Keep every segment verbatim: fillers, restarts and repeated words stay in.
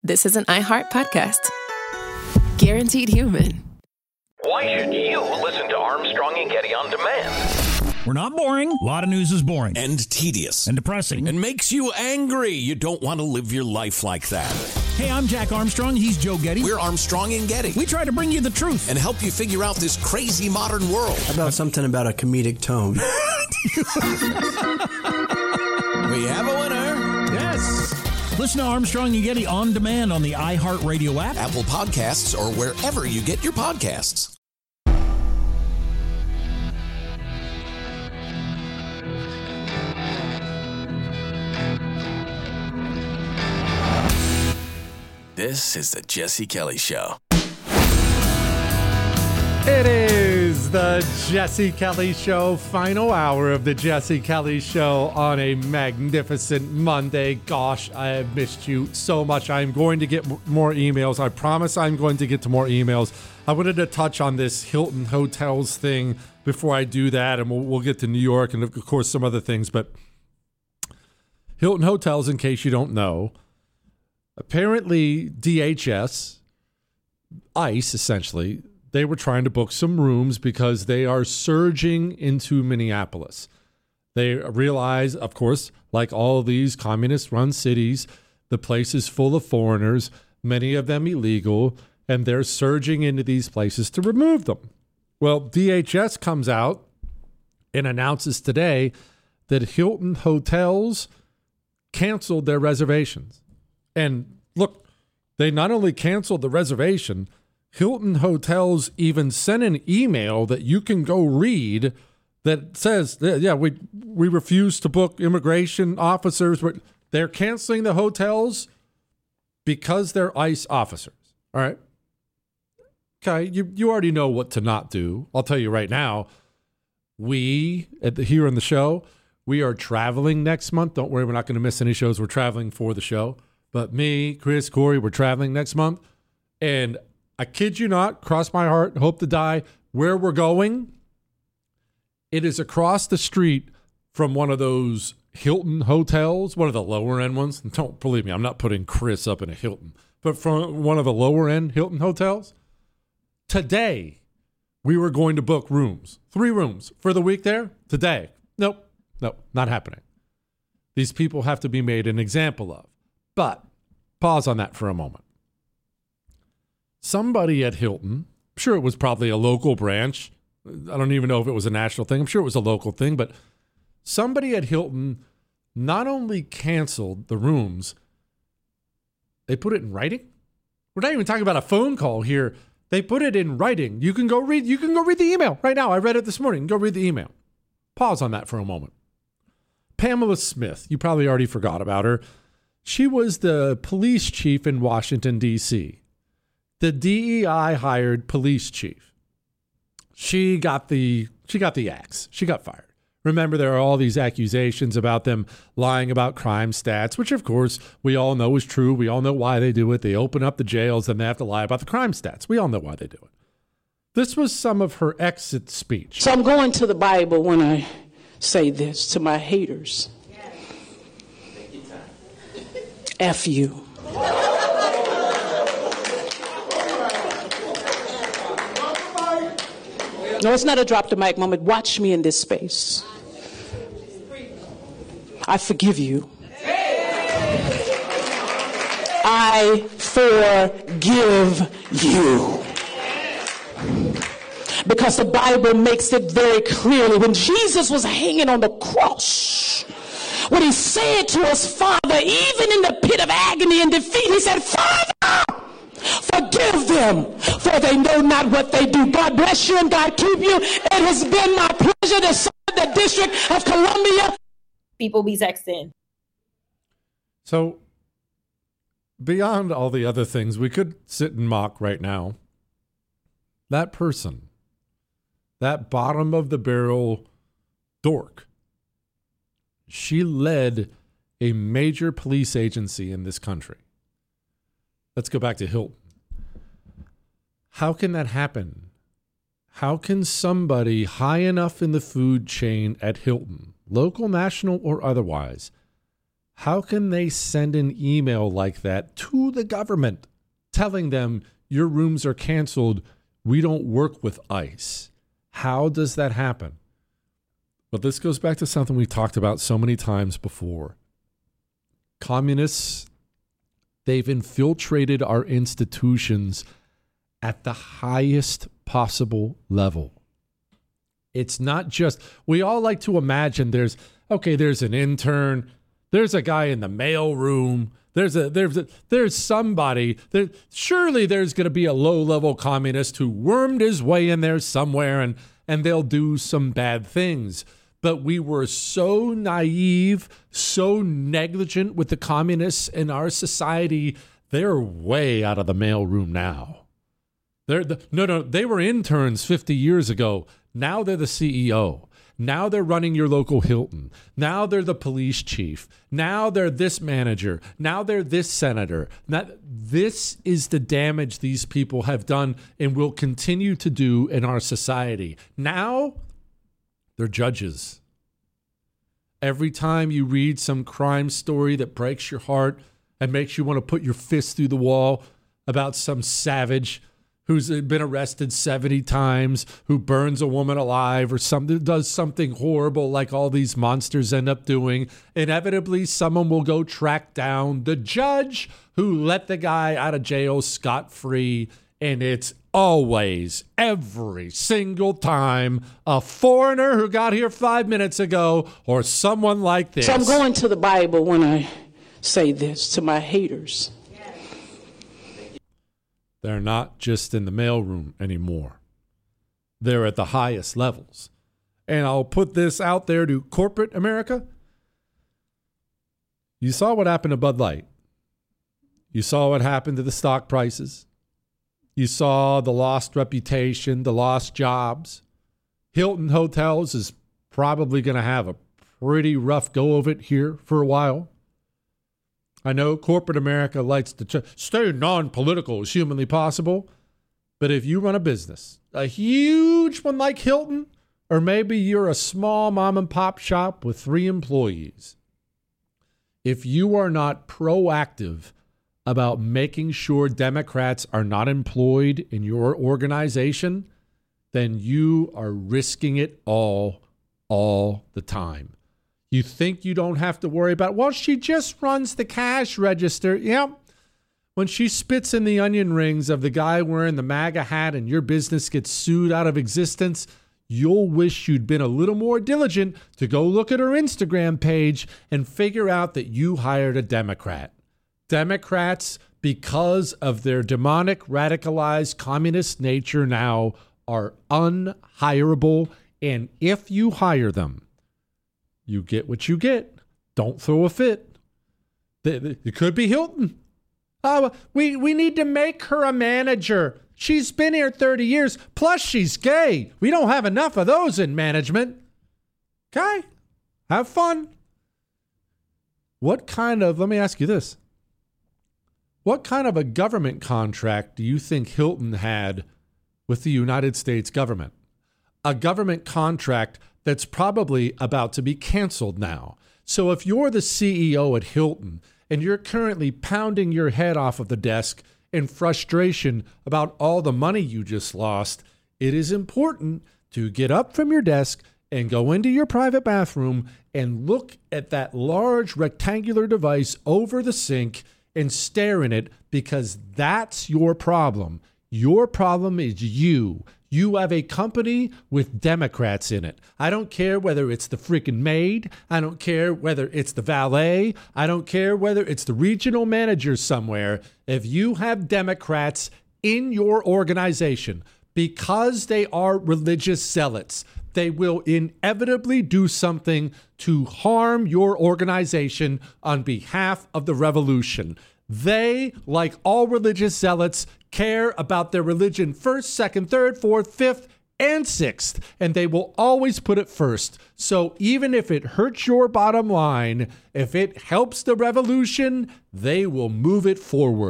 this is an iHeart podcast. Guaranteed human. Why should you listen to Armstrong and Getty on demand? We're not boring. A lot of news is boring. And tedious. And depressing. And makes you angry. You don't want to live your life like that. Hey, I'm Jack Armstrong. He's Joe Getty. We're Armstrong and Getty. We try to bring you the truth. And help you figure out this crazy modern world. How about something about a comedic tone? We have a winner. Yes. Listen to Armstrong and Getty on demand on the iHeartRadio app, Apple Podcasts, or wherever you get your podcasts. This is the Jesse Kelly Show. It is the Jesse Kelly Show, final hour of the Jesse Kelly Show on a magnificent Monday. Gosh, I have missed you so much. I'm going to get more emails. I promise I'm going to get to more emails. I wanted to touch on this Hilton Hotels thing before I do that, and we'll, we'll get to New York and, of course, some other things. But Hilton Hotels, in case you don't know, apparently D H S, ICE essentially, they were trying to book some rooms because they are surging into Minneapolis. They realize, of course, like all these communist-run cities, the place is full of foreigners, many of them illegal, and they're surging into these places to remove them. Well, D H S comes out and announces today that Hilton Hotels canceled their reservations. And look, they not only canceled the reservation, Hilton Hotels even sent an email that you can go read that says, yeah, we we refuse to book immigration officers. They're canceling the hotels because they're ICE officers. All right. Okay, you, you already know what to not do. I'll tell you right now, we, at the, here on the show, we are traveling next month. Don't worry, we're not going to miss any shows. We're traveling for the show. But me, Chris, Corey, we're traveling next month. And I kid you not, cross my heart, hope to die, where we're going, it is across the street from one of those Hilton hotels, one of the lower end ones. And don't believe me, I'm not putting Chris up in a Hilton, but from one of the lower end Hilton hotels. Today, we were going to book rooms, three rooms for the week there. Today, nope, nope, not happening. These people have to be made an example of. But pause on that for a moment. Somebody at Hilton, I'm sure it was probably a local branch. I don't even know if it was a national thing. I'm sure it was a local thing. But somebody at Hilton not only canceled the rooms, they put it in writing. We're not even talking about a phone call here. They put it in writing. You can go read, you can go read the email right now. I read it this morning. Go read the email. Pause on that for a moment. Pamela Smith, you probably already forgot about her. She was the police chief in Washington, D C The D E I hired police chief. She got the she got the axe. She got fired. Remember, there are all these accusations about them lying about crime stats, which, of course, we all know is true. We all know why they do it. They open up the jails and they have to lie about the crime stats. We all know why they do it. This was some of her exit speech. So I'm going to the Bible when I say this to my haters. F you. No, it's not a drop the mic moment. Watch me in this space. I forgive you. I forgive you. Because the Bible makes it very clearly. When Jesus was hanging on the cross, when he said to us, Father, even in the pit of agony and defeat, he said, Father, forgive them, for they know not what they do. God bless you and God keep you. It has been my pleasure to serve the District of Columbia. People be texting. So, beyond all the other things we could sit and mock right now, that person, that bottom of the barrel dork, she led a major police agency in this country. Let's go back to Hilton. How can that happen? How can somebody high enough in the food chain at Hilton, local, national, or otherwise, How can they send an email like that to the government telling them your rooms are canceled? We don't work with ICE. How does that happen? But this goes back to something we've talked about so many times before. Communists, they've infiltrated our institutions at the highest possible level. It's not just, we all like to imagine there's, okay, there's an intern, there's a guy in the mail room, there's a there's a, there's somebody, there, surely there's going to be a low-level communist who wormed his way in there somewhere and, and they'll do some bad things. But we were so naive, so negligent with the communists in our society, they're way out of the mailroom now. They're the, no, no, they were interns fifty years ago. Now they're the C E O. Now they're running your local Hilton. Now they're the police chief. Now they're this manager. Now they're this senator. Now, this is the damage these people have done and will continue to do in our society. Now, they're judges. Every time you read some crime story that breaks your heart and makes you want to put your fist through the wall about some savage who's been arrested seventy times, who burns a woman alive or something, does something horrible like all these monsters end up doing, inevitably someone will go track down the judge who let the guy out of jail scot-free. And it's always, every single time, a foreigner who got here five minutes ago or someone like this. So I'm going to the Bible when I say this to my haters. They're not just in the mailroom anymore. They're at the highest levels. And I'll put this out there to corporate America. You saw what happened to Bud Light. You saw what happened to the stock prices. You saw the lost reputation, the lost jobs. Hilton Hotels is probably going to have a pretty rough go of it here for a while. I know corporate America likes to ch- stay non-political as humanly possible, but if you run a business, a huge one like Hilton, or maybe you're a small mom and pop shop with three employees, if you are not proactive about making sure Democrats are not employed in your organization, then you are risking it all, all the time. You think you don't have to worry about, well, she just runs the cash register. Yeah. When she spits in the onion rings of the guy wearing the MAGA hat and your business gets sued out of existence, you'll wish you'd been a little more diligent to go look at her Instagram page and figure out that you hired a Democrat. Democrats, because of their demonic, radicalized communist nature now, are unhireable. And if you hire them, you get what you get. Don't throw a fit. It could be Hilton. Oh, we, we need to make her a manager. She's been here thirty years. Plus, she's gay. We don't have enough of those in management. Okay. Have fun. What kind of, let me ask you this. What kind of a government contract do you think Hilton had with the United States government? A government contract that's probably about to be canceled now. So if you're the C E O at Hilton and you're currently pounding your head off of the desk in frustration about all the money you just lost, it is important to get up from your desk and go into your private bathroom and look at that large rectangular device over the sink and stare in it, because that's your problem. Your problem is you. You have a company with Democrats in it. I don't care whether it's the freaking maid. I don't care whether it's the valet. I don't care whether it's the regional manager somewhere. If you have Democrats in your organization, because they are religious zealots, they will inevitably do something to harm your organization on behalf of the revolution. They, like all religious zealots, care about their religion first, second, third, fourth, fifth, and sixth, and they will always put it first. So even if it hurts your bottom line, if it helps the revolution, they will move it forward.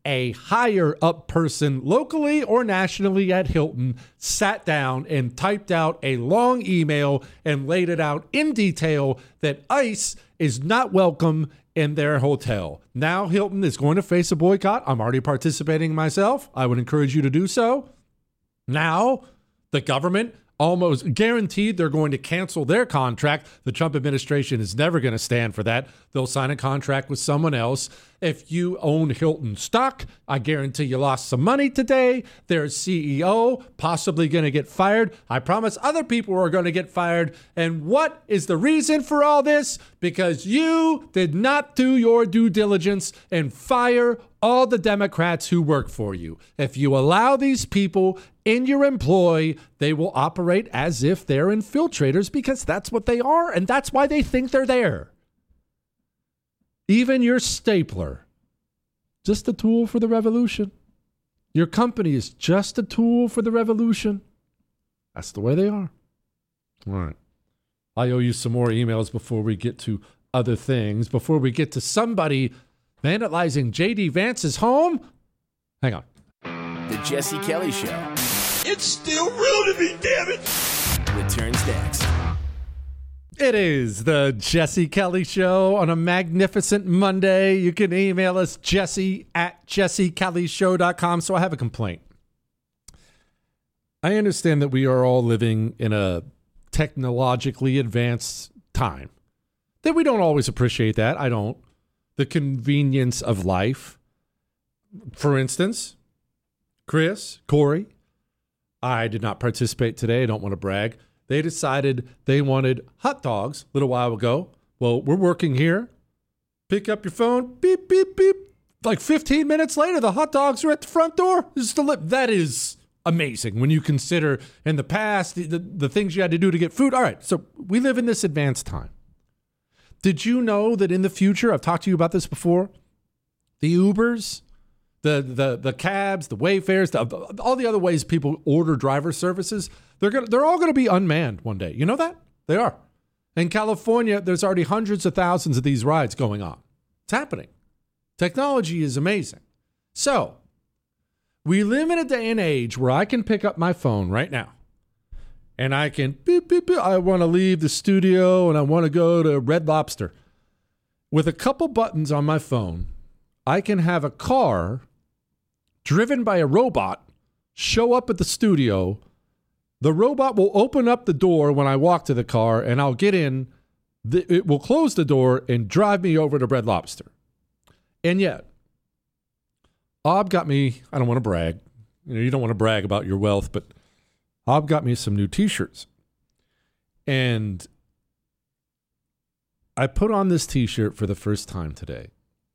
a higher up person locally or nationally at Hilton sat down and typed out a long email and laid it out in detail that ICE is not welcome in their hotel. Now Hilton is going to face a boycott. I'm already participating myself. I would encourage you to do so. Now the government almost guaranteed they're going to cancel their contract. The Trump administration is never going to stand for that. They'll sign a contract with someone else. If you own Hilton stock, I guarantee you lost some money today. Their C E O possibly going to get fired. I promise other people are going to get fired. And what is the reason for all this? Because you did not do your due diligence and fire all the Democrats who work for you. If you allow these people in your employ, they will operate as if they're infiltrators because that's what they are, and that's why they think they're there. Even your stapler, just a tool for the revolution. Your company is just a tool for the revolution. That's the way they are. All right. I owe you some more emails before we get to other things, before we get to somebody vandalizing J D Vance's home. Hang on. The Jesse Kelly Show. It's still real to me, damn it! Returns next. It is the Jesse Kelly Show on a magnificent Monday. You can email us, Jesse at jesse kelly show dot com. So I have a complaint. I understand that we are all living in a technologically advanced time. That we don't always appreciate that. I don't. The convenience of life. For instance, Chris, Corey, I did not participate today. I don't want to brag. They decided they wanted hot dogs a little while ago. Well, we're working here. Pick up your phone. Beep, beep, beep. Like fifteen minutes later, the hot dogs are at the front door. That is amazing when you consider in the past the, the, the things you had to do to get food. All right, so we live in this advanced time. Did you know that in the future, I've talked to you about this before, the Ubers, The, the the cabs, the Wayfairs, the, all the other ways people order driver services, they're gonna they're all going to be unmanned one day. You know that? They are. In California, there's already hundreds of thousands of these rides going on. It's happening. Technology is amazing. So, we live in a day and age where I can pick up my phone right now and I can, beep, beep, beep, I want to leave the studio and I want to go to Red Lobster. With a couple buttons on my phone, I can have a car driven by a robot show up at the studio. The robot will open up the door when I walk to the car and I'll get in. It will close the door and drive me over to Red Lobster. And yet, Ob got me, I don't want to brag. You know, you don't want to brag about your wealth, but Ob got me some new t-shirts. And I put on this t-shirt for the first time today.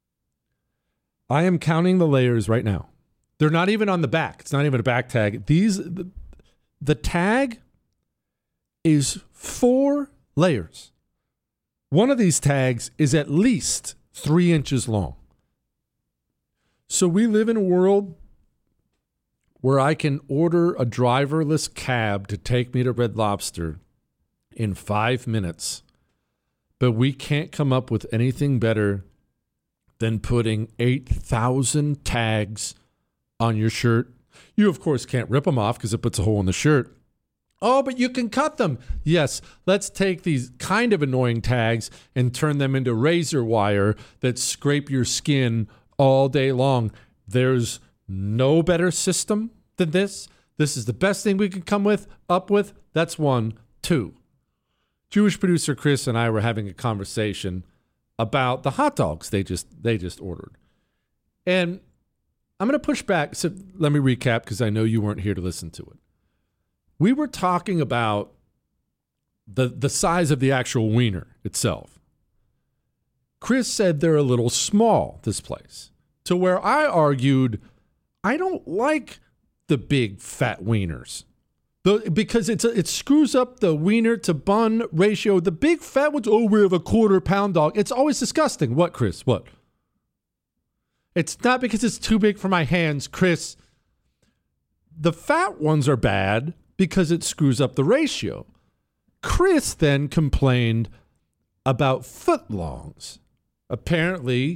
I am counting the layers right now. They're not even on the back. It's not even a back tag. These, the, the tag is four layers. One of these tags is at least three inches long. So we live in a world where I can order a driverless cab to take me to Red Lobster in five minutes, but we can't come up with anything better than putting eight thousand tags on your shirt. You, of course, can't rip them off because it puts a hole in the shirt. Oh, but you can cut them. Yes, let's take these kind of annoying tags and turn them into razor wire that scrape your skin all day long. There's no better system than this. This is the best thing we could come with, up with. That's one. Two. Jewish producer Chris and I were having a conversation about the hot dogs they just they just ordered. And I'm going to push back. So let me recap because I know you weren't here to listen to it. We were talking about the, the size of the actual wiener itself. Chris said they're a little small, this place, to where I argued I don't like the big fat wieners. The, because it's a, it screws up the wiener to bun ratio. The big fat ones, oh, we have a quarter pound dog. It's always disgusting. What, Chris? What? It's not because it's too big for my hands, Chris. The fat ones are bad because it screws up the ratio. Chris then complained about footlongs. Apparently,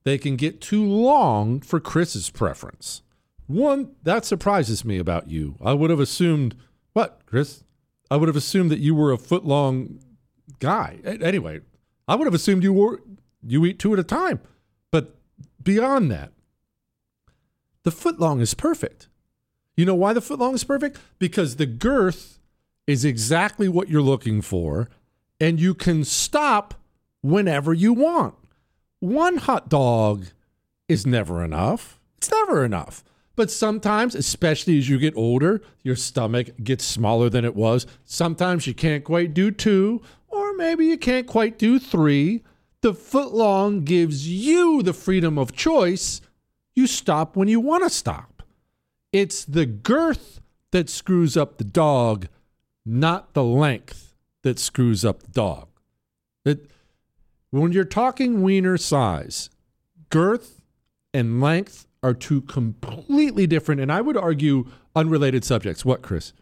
they can get too long for Chris's preference. One, that surprises me about you. I would have assumed, what, Chris? I would have assumed that you were a foot-long guy. Anyway, I would have assumed you were you eat two at a time. But beyond that, the foot-long is perfect. You know why the foot-long is perfect? Because the girth is exactly what you're looking for, and you can stop whenever you want. One hot dog is never enough. It's never enough. But sometimes, especially as you get older, your stomach gets smaller than it was. Sometimes you can't quite do two, or maybe you can't quite do three. The foot-long gives you the freedom of choice. You stop when you want to stop. It's the girth that screws up the dog, not the length that screws up the dog. It, when you're talking wiener size, girth and length are two completely different, and I would argue unrelated subjects. What, Chris?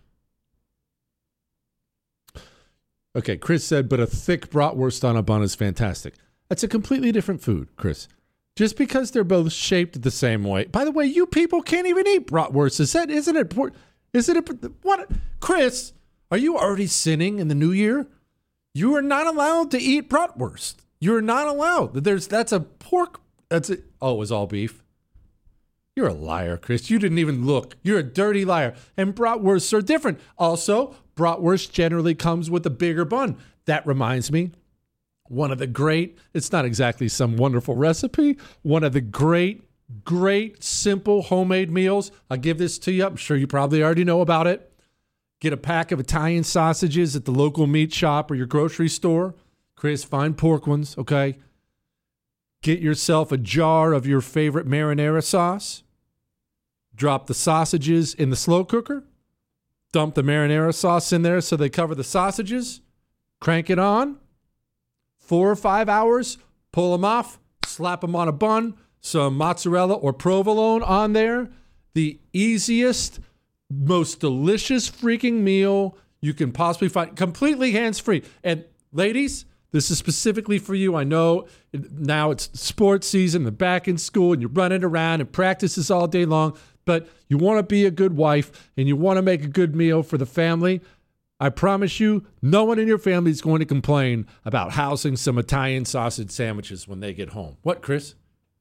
Okay, Chris said, but a thick bratwurst on a bun is fantastic. That's a completely different food, Chris. Just because they're both shaped the same way. By the way, you people can't even eat bratwurst. Is that, isn't it? Isn't it? What? Chris, are you already sinning in the new year? You are not allowed to eat bratwurst. You're not allowed. There's That's a pork. That's a, oh, it was all beef. You're a liar, Chris. You didn't even look. You're a dirty liar. And bratwursts are different. Also, bratwurst generally comes with a bigger bun. That reminds me, one of the great, it's not exactly some wonderful recipe, one of the great, great, simple homemade meals. I'll give this to you. I'm sure you probably already know about it. Get a pack of Italian sausages at the local meat shop or your grocery store. Chris, find pork ones, okay? Get yourself a jar of your favorite marinara sauce. Drop the sausages in the slow cooker. Dump the marinara sauce in there so they cover the sausages. Crank it on. Four or five hours. Pull them off. Slap them on a bun. Some mozzarella or provolone on there. The easiest, most delicious freaking meal you can possibly find. Completely hands-free. And ladies, this is specifically for you. I know now it's sports season, and back in school, and you're running around and practices all day long, but you want to be a good wife and you want to make a good meal for the family. I promise you, no one in your family is going to complain about housing some Italian sausage sandwiches when they get home. What, Chris?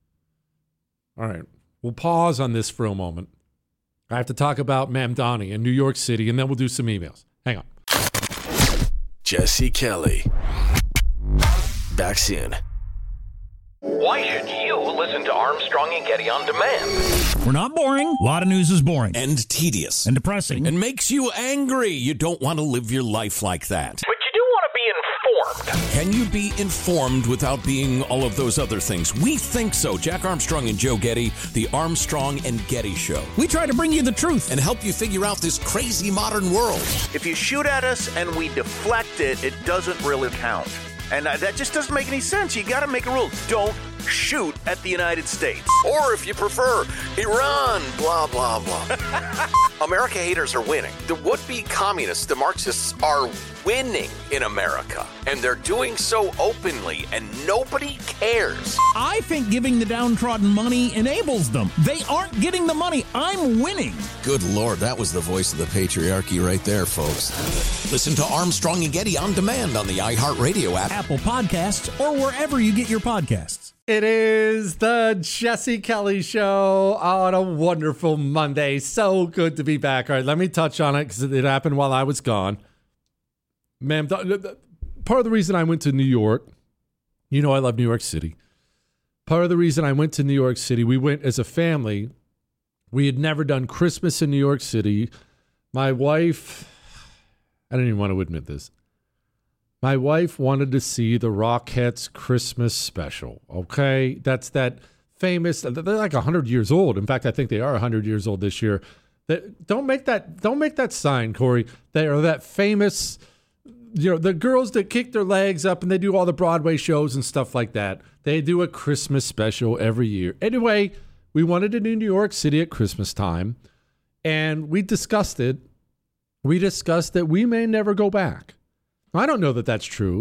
All right, we'll pause on this for a moment. I have to talk about Mamdani in New York City, and then we'll do some emails. Hang on. Jesse Kelly. Back soon. Why should you listen to Armstrong and Getty on demand? We're not boring. A lot of news is boring. And tedious. And depressing. And makes you angry. You don't want to live your life like that. But you do want to be informed. Can you be informed without being all of those other things? We think so. Jack Armstrong and Joe Getty, the Armstrong and Getty Show. We try to bring you the truth and help you figure out this crazy modern world. If you shoot at us and we deflect it, it doesn't really count. And uh, that just doesn't make any sense. You got to make a rule. Don't shoot at the United States. Or if you prefer, Iran, blah, blah, blah. America haters are winning. The would-be communists, the Marxists, are winning in America. And they're doing so openly, and nobody cares. I think giving the downtrodden money enables them. They aren't getting the money. I'm winning. Good Lord, that was the voice of the patriarchy right there, folks. Listen to Armstrong and Getty on demand on the iHeartRadio app, Apple Podcasts, or wherever you get your podcasts. It is the Jesse Kelly Show on a wonderful Monday. So good to be back. All right, let me touch on it because it happened while I was gone. Ma'am, part of the reason I went to New York, you know I love New York City. Part of the reason I went to New York City, we went as a family. We had never done Christmas in New York City. My wife, I don't even want to admit this. My wife wanted to see the Rockettes Christmas special, okay? That's that famous, they're like one hundred years old. In fact, I think they are one hundred years old this year. That, don't make that, don't make that sign, Corey. They are that famous, you know, the girls that kick their legs up and they do all the Broadway shows and stuff like that. They do a Christmas special every year. Anyway, we wanted to do New York City at Christmas time, and we discussed it. We discussed that we may never go back. I don't know that that's true.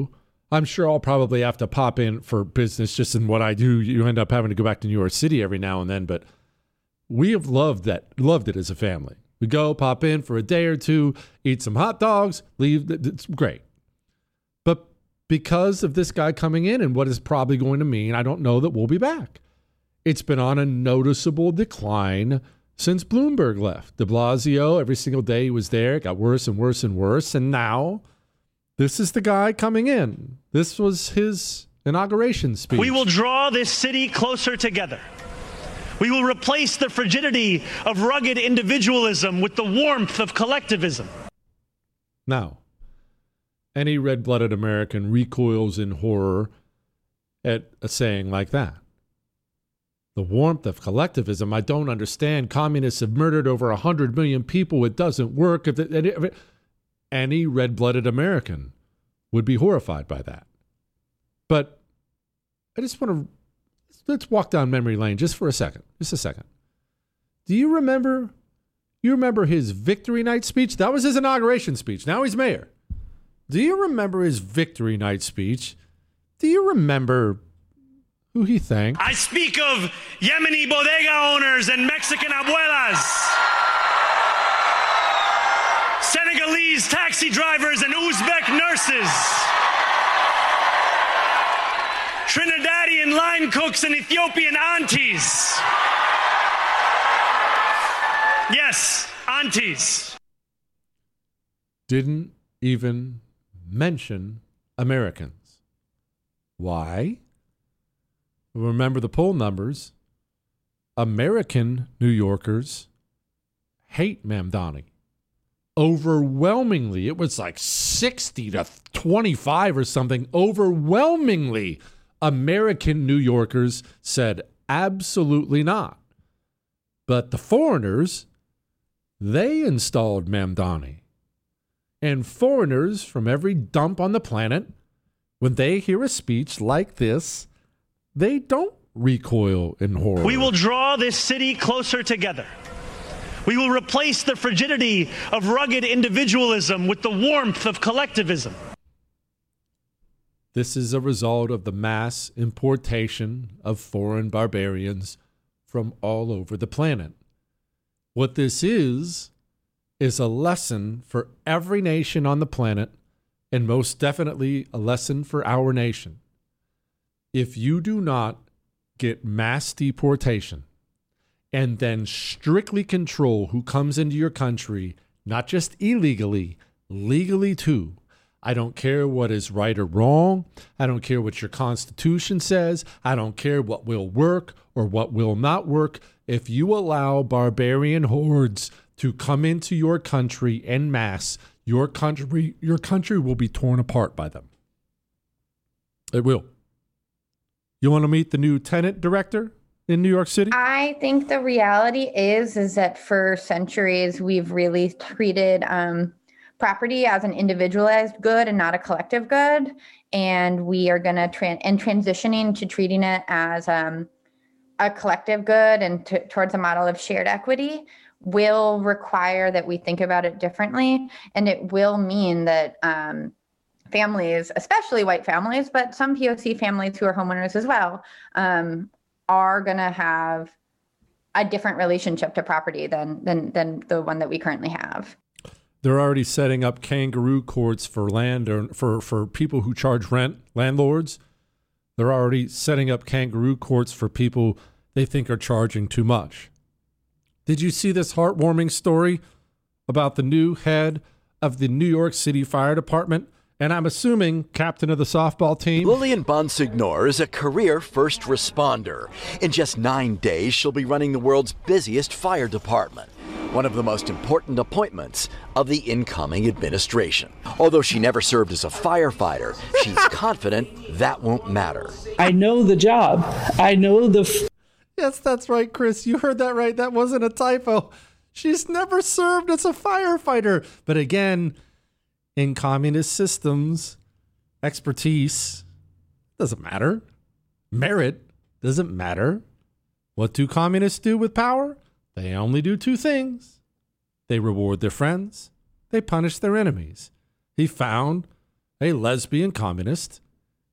I'm sure I'll probably have to pop in for business just in what I do. You end up having to go back to New York City every now and then, but we have loved that, loved it as a family. We go, pop in for a day or two, eat some hot dogs, leave. It's great. But because of this guy coming in and what is probably going to mean, I don't know that we'll be back. It's been on a noticeable decline since Bloomberg left. De Blasio, every single day he was there, it got worse and worse and worse. And now this is the guy coming in. This was his inauguration speech. We will draw this city closer together. We will replace the frigidity of rugged individualism with the warmth of collectivism. Now, any red-blooded American recoils in horror at a saying like that. The warmth of collectivism, I don't understand. Communists have murdered over one hundred million people. It doesn't work. If it, if it, any red-blooded American would be horrified by that. But I just want to, let's walk down memory lane just for a second. Just a second. Do you remember, you remember his victory night speech? That was his inauguration speech. Now he's mayor. Do you remember his victory night speech? Do you remember who he thanked? I speak of Yemeni bodega owners and Mexican abuelas, Senegalese taxi drivers and Uzbek nurses, Trinidadian line cooks and Ethiopian aunties. Yes, aunties. Didn't even mention Americans. Why? Remember the poll numbers. American New Yorkers hate Mamdani. Overwhelmingly, it was like sixty to twenty-five or something. Overwhelmingly, American New Yorkers said absolutely not. But the foreigners, they installed Mamdani. And foreigners from every dump on the planet, when they hear a speech like this, they don't recoil in horror. We will draw this city closer together. We will replace the frigidity of rugged individualism with the warmth of collectivism. This is a result of the mass importation of foreign barbarians from all over the planet. What this is, is a lesson for every nation on the planet, and most definitely a lesson for our nation. If you do not get mass deportation and then strictly control who comes into your country, not just illegally, legally too. I don't care what is right or wrong. I don't care what your Constitution says. I don't care what will work or what will not work. If you allow barbarian hordes to come into your country en masse, your country, your country will be torn apart by them. It will. You want to meet the new tenant director in New York City? I think the reality is, is that for centuries, we've really treated um, property as an individualized good and not a collective good. And we are going to, tran- and transitioning to treating it as um, a collective good and t- towards a model of shared equity will require that we think about it differently. And it will mean that um, families, especially white families, but some P O C families who are homeowners as well, um, are going to have a different relationship to property than, than than the one that we currently have. They're already setting up kangaroo courts for land or for, for people who charge rent, landlords. They're already setting up kangaroo courts for people they think are charging too much. Did you see this heartwarming story about the new head of the New York City Fire Department? And I'm assuming captain of the softball team. Lillian Bonsignor is a career first responder. In just nine days, she'll be running the world's busiest fire department. One of the most important appointments of the incoming administration. Although she never served as a firefighter, she's confident that won't matter. I know the job. I know the... F- yes, that's right, Chris. You heard that right. That wasn't a typo. She's never served as a firefighter. But again... in communist systems, expertise doesn't matter. Merit doesn't matter. What do communists do with power? They only do two things. They reward their friends. They punish their enemies. He found a lesbian communist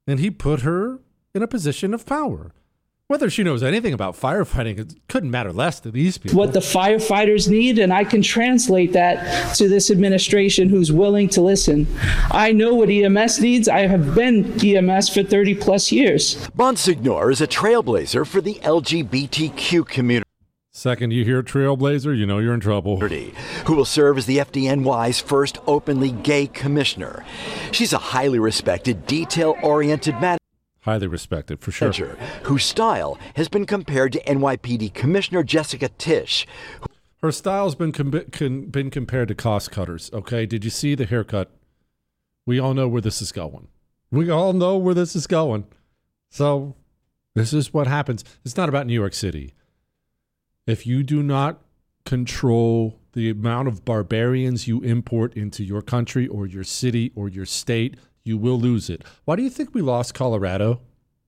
And he put her in a position of power. Whether she knows anything about firefighting, it couldn't matter less to these people. What the firefighters need, and I can translate that to this administration who's willing to listen. I know what E M S needs. I have been E M S for thirty plus years. Bonsignor is a trailblazer for the L G B T Q community. Second you hear trailblazer, you know you're in trouble. Who will serve as the F D N Y's first openly gay commissioner. She's a highly respected, detail-oriented manager. Highly respected, for sure. Whose style has been compared to N Y P D Commissioner Jessica Tisch. Her style's been com- con- been compared to cost cutters, okay? Did you see the haircut? We all know where this is going. We all know where this is going. So this is what happens. It's not about New York City. If you do not control the amount of barbarians you import into your country or your city or your state, you will lose it. Why do you think we lost Colorado?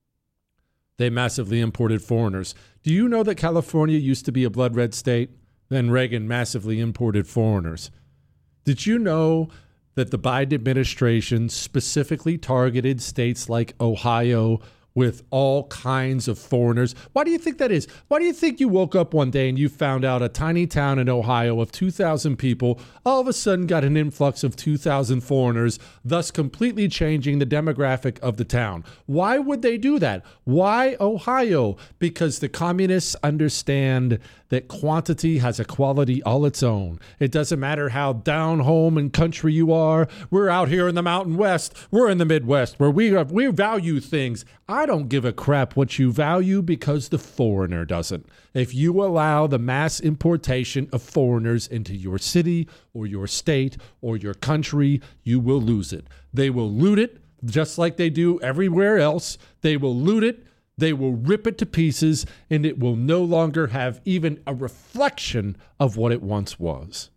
They massively imported foreigners. Do you know that California used to be a blood red state? Then Reagan massively imported foreigners. Did you know that the Biden administration specifically targeted states like Ohio with all kinds of foreigners? Why do you think that is? Why do you think you woke up one day and you found out a tiny town in Ohio of two thousand people all of a sudden got an influx of two thousand foreigners, thus completely changing the demographic of the town? Why would they do that? Why Ohio? Because the communists understand that quantity has a quality all its own. It doesn't matter how down home and country you are. We're out here in the Mountain West. We're in the Midwest where we we value things. I don't give a crap what you value because the foreigner doesn't. If you allow the mass importation of foreigners into your city or your state or your country, you will lose it. They will loot it just like they do everywhere else. They will loot it. They will rip it to pieces, and it will no longer have even a reflection of what it once was.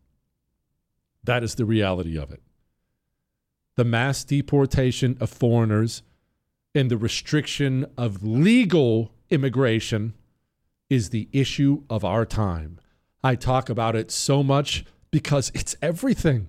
That is the reality of it. The mass deportation of foreigners and the restriction of legal immigration is the issue of our time. I talk about it so much because it's everything.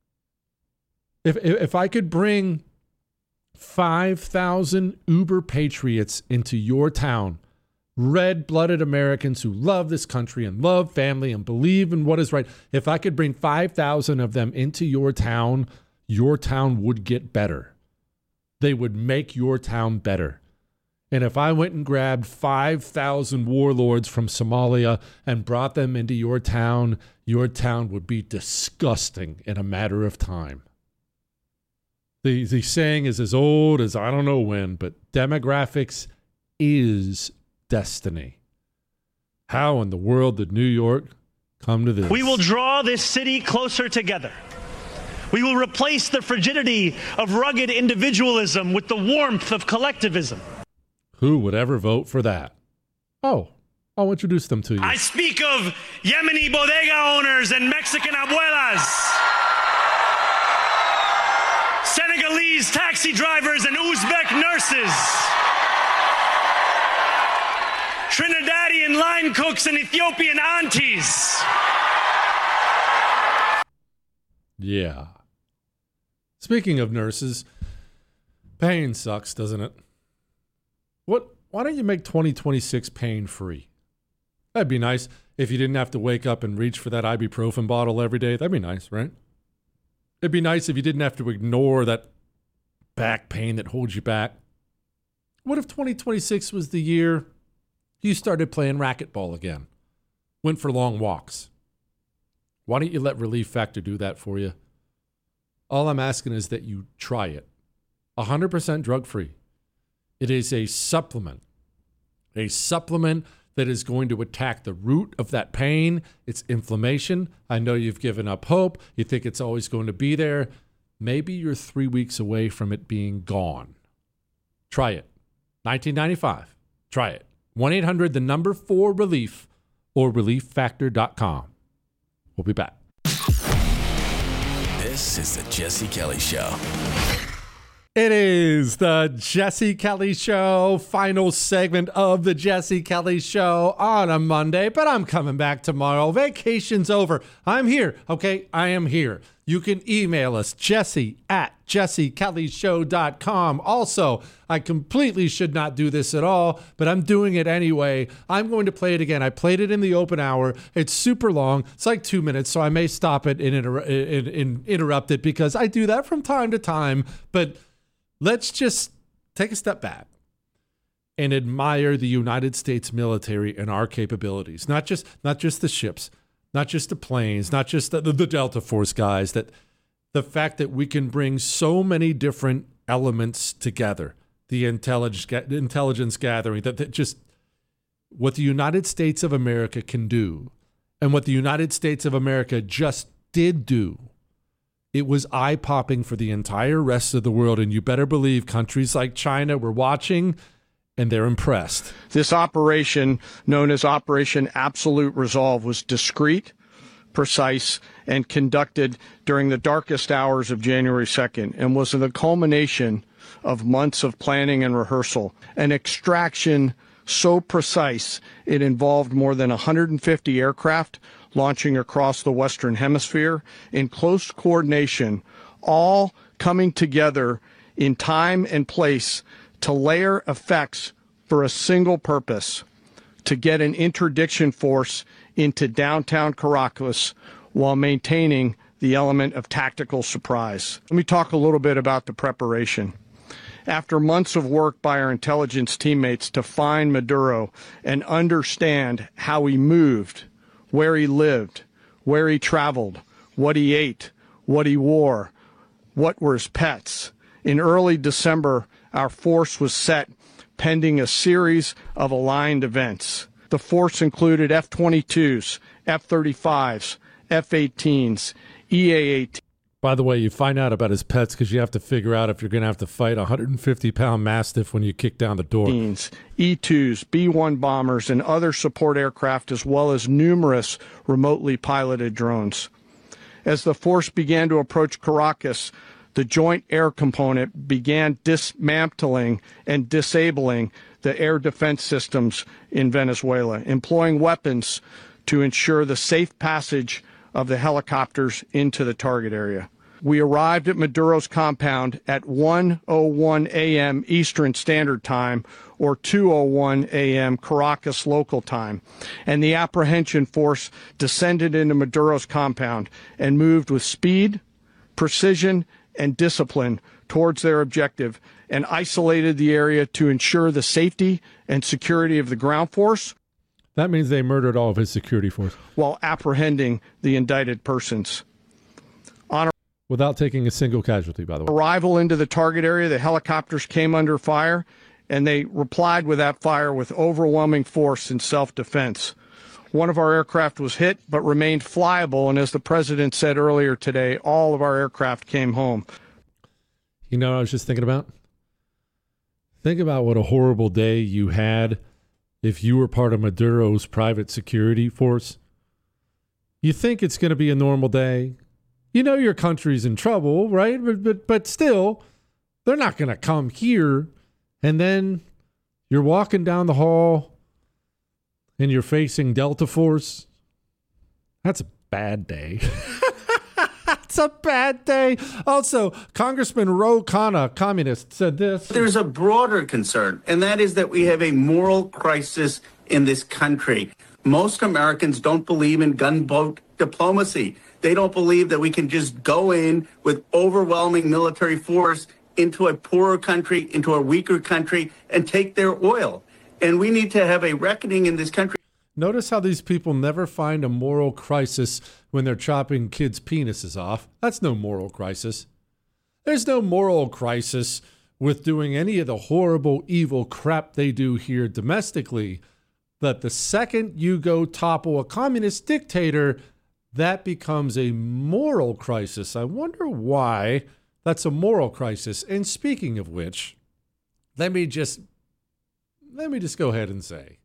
If if I could bring five thousand Uber patriots into your town, red-blooded Americans who love this country and love family and believe in what is right. If I could bring five thousand of them into your town, your town would get better. They would make your town better. And if I went and grabbed five thousand warlords from Somalia and brought them into your town, your town would be disgusting in a matter of time. The, the saying is as old as I don't know when, but demographics is destiny. How in the world did New York come to this? We will draw this city closer together. We will replace the frigidity of rugged individualism with the warmth of collectivism. Who would ever vote for that? Oh, I'll introduce them to you. I speak of Yemeni bodega owners and Mexican abuelas, Senegalese taxi drivers and Uzbek nurses, Trinidadian line cooks and Ethiopian aunties. Yeah. Speaking of nurses, pain sucks, doesn't it? What? Why don't you make twenty twenty-six pain-free? That'd be nice if you didn't have to wake up and reach for that ibuprofen bottle every day. That'd be nice, right? It'd be nice if you didn't have to ignore that back pain that holds you back. What if twenty twenty-six was the year you started playing racquetball again? Went for long walks? Why don't you let Relief Factor do that for you? All I'm asking is that you try it. one hundred percent drug-free. It is a supplement. A supplement that is going to attack the root of that pain. It's inflammation. I know you've given up hope. You think it's always going to be there. Maybe you're three weeks away from it being gone. Try it. nineteen ninety-five. Try it. one eight hundred, the number four relief, or relief factor dot com. We'll be back. This is the Jesse Kelly Show. It is the Jesse Kelly Show, final segment of the Jesse Kelly Show on a Monday, but I'm coming back tomorrow. Vacation's over. I'm here, okay? I am here. You can email us, Jesse at jesse kelly show dot com. Also, I completely should not do this at all, but I'm doing it anyway. I'm going to play it again. I played it in the open hour. It's super long. It's like two minutes, so I may stop it and, inter- and, and interrupt it because I do that from time to time, but let's just take a step back and admire the United States military and our capabilities. Not just not just the ships, not just the planes, not just the, the Delta Force guys. That the fact that we can bring so many different elements together, the intelligence intelligence gathering, that, that just what the United States of America can do, and what the United States of America just did do. It was eye-popping for the entire rest of the world, and you better believe countries like China were watching, and they're impressed. This operation, known as Operation Absolute Resolve, was discreet, precise, and conducted during the darkest hours of January second, and was the culmination of months of planning and rehearsal. An extraction so precise it involved more than one hundred fifty aircraft launching across the Western Hemisphere in close coordination, all coming together in time and place to layer effects for a single purpose, to get an interdiction force into downtown Caracas while maintaining the element of tactical surprise. Let me talk a little bit about the preparation. After months of work by our intelligence teammates to find Maduro and understand how he moved, where he lived, where he traveled, what he ate, what he wore, what were his pets. In early December, our force was set pending a series of aligned events. The force included F twenty-twos, F thirty-fives, F eighteens, E A eighteens. By the way, you find out about his pets because you have to figure out if you're going to have to fight a one hundred fifty pound Mastiff when you kick down the door. E twos, B one bombers, and other support aircraft, as well as numerous remotely piloted drones. As the force began to approach Caracas, the Joint Air Component began dismantling and disabling the air defense systems in Venezuela, employing weapons to ensure the safe passage of the helicopters into the target area. We arrived at Maduro's compound at one oh one a.m. Eastern Standard Time, or two oh one a.m. Caracas local time, and the apprehension force descended into Maduro's compound and moved with speed, precision, and discipline towards their objective, and isolated the area to ensure the safety and security of the ground force. That means they murdered all of his security force. While apprehending the indicted persons. On Without taking a single casualty, by the way. Arrival into the target area, the helicopters came under fire, and they replied with that fire with overwhelming force in self-defense. One of our aircraft was hit, but remained flyable, and as the president said earlier today, all of our aircraft came home. You know what I was just thinking about? Think about what a horrible day you had if you were part of Maduro's private security force. You think it's going to be a normal day. You know your country's in trouble, right? But, but, but still, they're not going to come here. And then you're walking down the hall and you're facing Delta Force. That's a bad day. It's a bad day. Also, Congressman Ro Khanna, communist, said this. There's a broader concern, and that is that we have a moral crisis in this country. Most Americans don't believe in gunboat diplomacy. They don't believe that we can just go in with overwhelming military force into a poorer country, into a weaker country, and take their oil. And we need to have a reckoning in this country. Notice how these people never find a moral crisis when they're chopping kids' penises off. That's no moral crisis. There's no moral crisis with doing any of the horrible, evil crap they do here domestically. But the second you go topple a communist dictator, that becomes a moral crisis. I wonder why that's a moral crisis. And speaking of which, let me just let me just go ahead and say,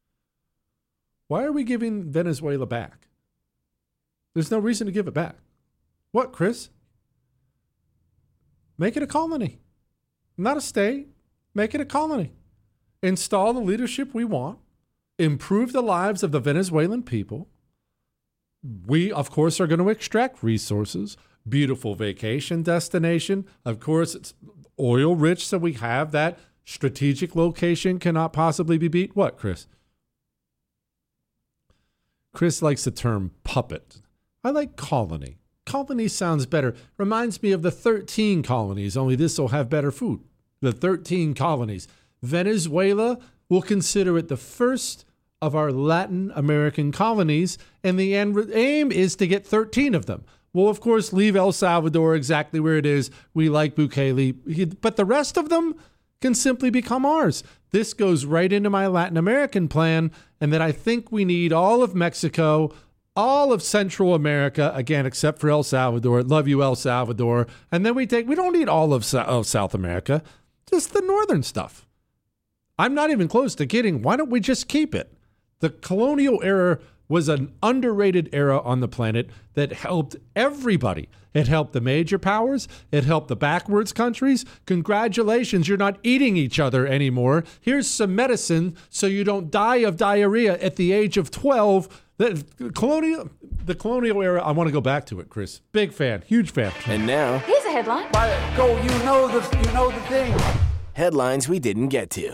why are we giving Venezuela back? There's no reason to give it back. What, Chris? Make it a colony. not a state. Make it a colony. Install the leadership we want. Improve the lives of the Venezuelan people. We, of course, are going to extract resources. Beautiful vacation destination. Of course, it's oil rich, so we have that strategic location cannot possibly be beat. What, Chris? Chris likes the term puppet. I like colony. Colony sounds better. Reminds me of the thirteen colonies, only this will have better food. The thirteen colonies. Venezuela will consider it the first of our Latin American colonies, and the end aim is to get thirteen of them. We'll, of course, leave El Salvador exactly where it is. We like Bukele, but the rest of them can simply become ours. This goes right into my Latin American plan, and that I think we need all of Mexico, all of Central America, again, except for El Salvador. Love you, El Salvador. And then we take, we don't need all of, of South America, just the northern stuff. I'm not even close to kidding. Why don't we just keep it? The colonial era was an underrated era on the planet that helped everybody. It helped the major powers. It helped the backwards countries. Congratulations, you're not eating each other anymore. Here's some medicine so you don't die of diarrhea at the age of twelve. The colonial, the colonial era, I want to go back to it, Chris. Big fan, huge fan. And now, here's a headline. Go, you know the, you know the thing. Headlines we didn't get to.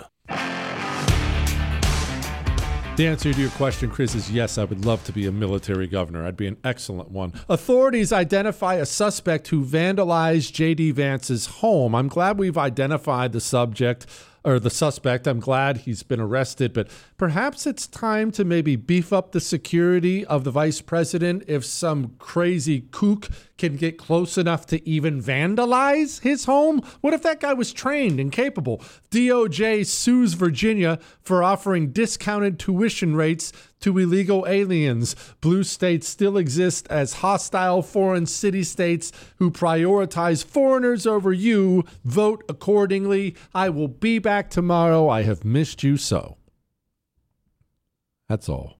The answer to your question, Chris, is yes, I would love to be a military governor. I'd be an excellent one. Authorities identify a suspect who vandalized J D Vance's home. I'm glad we've identified the subject or the suspect. I'm glad he's been arrested, but perhaps it's time to maybe beef up the security of the vice president if some crazy kook can get close enough to even vandalize his home. What if that guy was trained and capable? D O J sues Virginia for offering discounted tuition rates to illegal aliens. Blue states still exist as hostile foreign city-states who prioritize foreigners over you. Vote accordingly. I will be back tomorrow. I have missed you so. That's all.